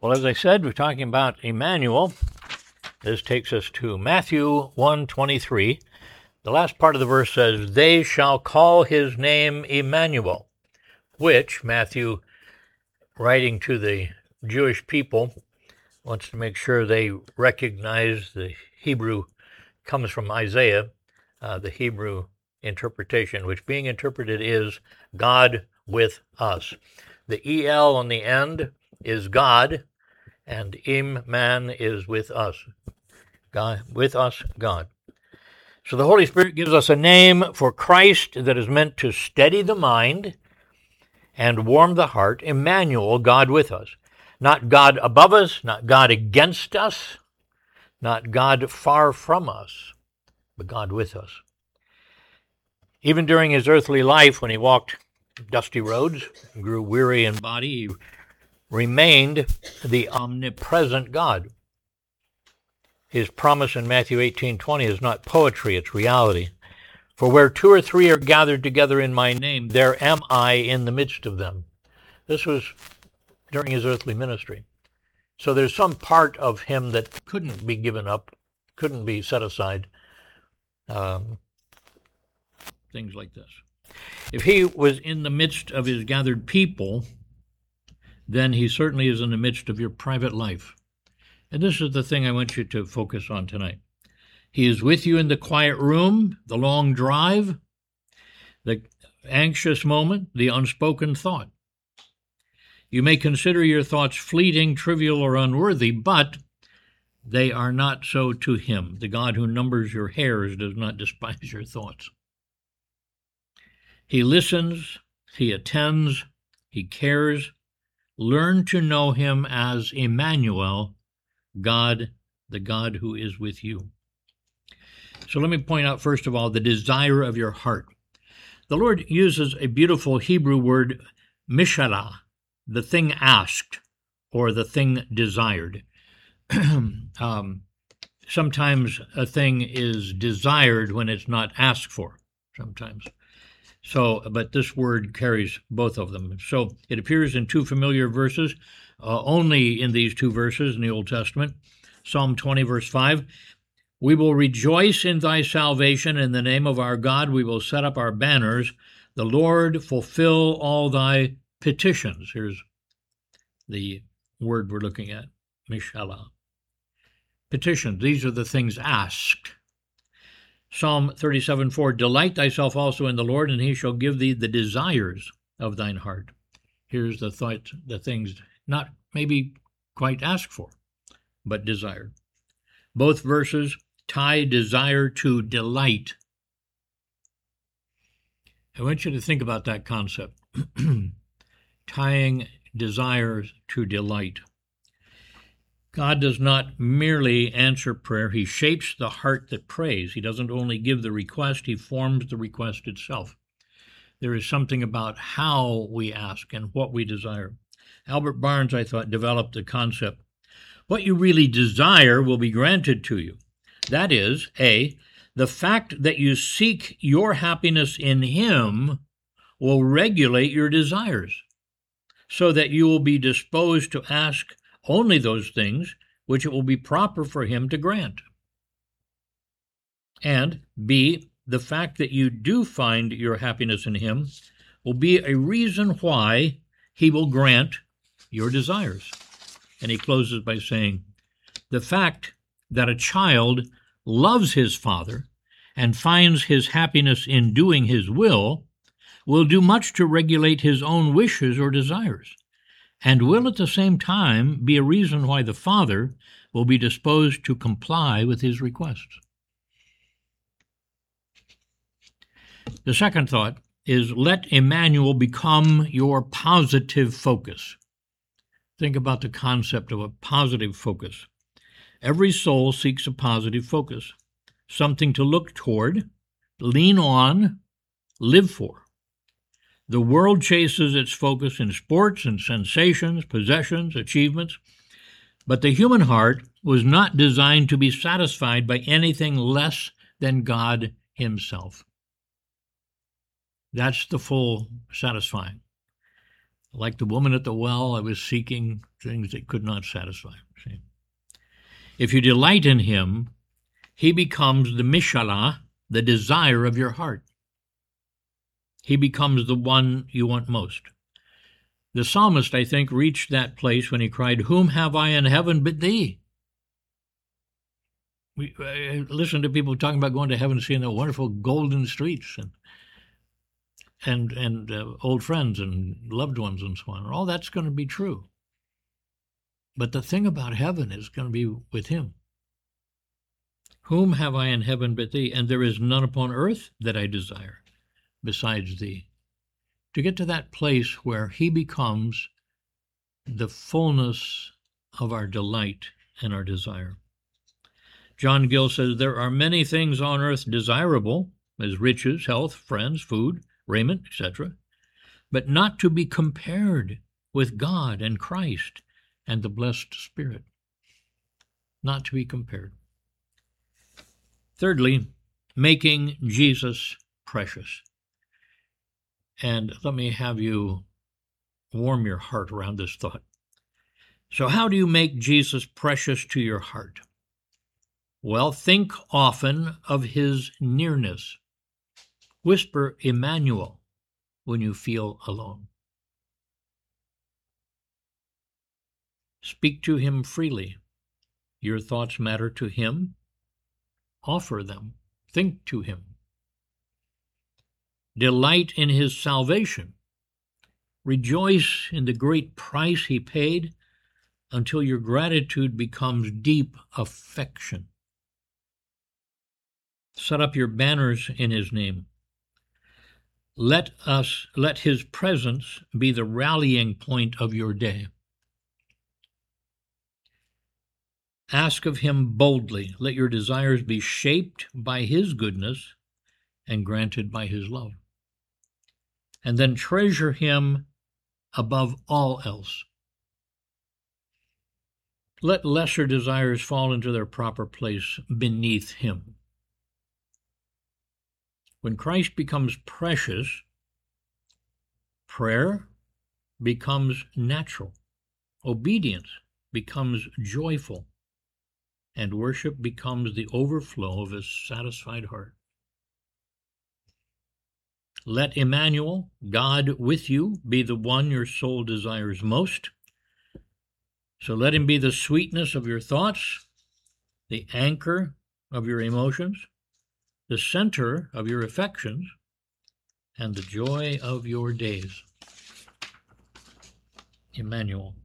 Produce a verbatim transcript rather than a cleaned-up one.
Well, as I said, we're talking about Emmanuel. This takes us to Matthew one twenty-three. The last part of the verse says, "They shall call his name Emmanuel," which Matthew, writing to the Jewish people, wants to make sure they recognize the Hebrew comes from Isaiah, uh, the Hebrew interpretation, which being interpreted is God with us. The El on the end is God, and Im-man is with us. God, with us, God. So the Holy Spirit gives us a name for Christ that is meant to steady the mind and warm the heart. Emmanuel, God with us. Not God above us, not God against us, not God far from us, but God with us. Even during his earthly life, when he walked dusty roads, grew weary in body, he remained the omnipresent God. His promise in Matthew eighteen twenty is not poetry, it's reality. For where two or three are gathered together in my name, there am I in the midst of them. This was during his earthly ministry. So there's some part of him that couldn't be given up, couldn't be set aside. Um, things like this. If he was in the midst of his gathered people, then he certainly is in the midst of your private life. And this is the thing I want you to focus on tonight. He is with you in the quiet room, the long drive, the anxious moment, the unspoken thought. You may consider your thoughts fleeting, trivial, or unworthy, but they are not so to him. The God who numbers your hairs does not despise your thoughts. He listens, he attends, he cares. Learn to know him as Emmanuel, God, the God who is with you. So let me point out, first of all, the desire of your heart. The Lord uses a beautiful Hebrew word, mishalah, the thing asked, or the thing desired. um, sometimes a thing is desired when it's not asked for, sometimes. So, but this word carries both of them. So it appears in two familiar verses, uh, only in these two verses in the Old Testament. Psalm twenty, verse five, "We will rejoice in thy salvation. In the name of our God we will set up our banners. The Lord fulfill all thy petitions." Here's the word we're looking at, mishalah. Petitions, these are the things asked. Psalm thirty-seven, four, "Delight thyself also in the Lord, and he shall give thee the desires of thine heart." Here's the thought, the things not maybe quite asked for, but desired. Both verses tie desire to delight. I want you to think about that concept. Tying desires to delight. God does not merely answer prayer. He shapes the heart that prays. He doesn't only give the request, he forms the request itself. There is something about how we ask and what we desire. Albert Barnes, I thought, developed the concept. What you really desire will be granted to you. That is, A, the fact that you seek your happiness in him will regulate your desires, so that you will be disposed to ask only those things which it will be proper for him to grant. And B, the fact that you do find your happiness in him will be a reason why he will grant your desires. And he closes by saying, the fact that a child loves his father and finds his happiness in doing his will will do much to regulate his own wishes or desires, and will at the same time be a reason why the father will be disposed to comply with his requests. The second thought is, let Emmanuel become your positive focus. Think about the concept of a positive focus. Every soul seeks a positive focus, something to look toward, lean on, live for. The world chases its focus in sports and sensations, possessions, achievements, but the human heart was not designed to be satisfied by anything less than God himself. That's the full satisfying. Like the woman at the well, I was seeking things that could not satisfy. See? If you delight in him, he becomes the mishalah, the desire of your heart. He becomes the one you want most. The psalmist, I think, reached that place when he cried, "Whom have I in heaven but thee?" We uh, listen to people talking about going to heaven, seeing the wonderful golden streets and and and uh, old friends and loved ones and so on. All that's going to be true. But the thing about heaven is going to be with him. Whom have I in heaven but thee? And there is none upon earth that I desire besides thee. To get to that place where he becomes the fullness of our delight and our desire. John Gill says, there are many things on earth desirable, as riches, health, friends, food, raiment, et cetera, but not to be compared with God and Christ and the blessed Spirit. Not to be compared. Thirdly, making Jesus precious. And let me have you warm your heart around this thought. So how do you make Jesus precious to your heart? Well, think often of his nearness. Whisper Emmanuel when you feel alone. Speak to him freely. Your thoughts matter to him. Offer them. Think to him. Delight in his salvation. Rejoice in the great price he paid until your gratitude becomes deep affection. Set up your banners in his name. Let us, let his presence be the rallying point of your day. Ask of him boldly. Let your desires be shaped by his goodness and granted by his love. And then treasure him above all else. Let lesser desires fall into their proper place beneath him. When Christ becomes precious, prayer becomes natural, obedience becomes joyful, and worship becomes the overflow of his satisfied heart. Let Emmanuel, God with you, be the one your soul desires most. So let him be the sweetness of your thoughts, the anchor of your emotions, the center of your affections, and the joy of your days. Emmanuel.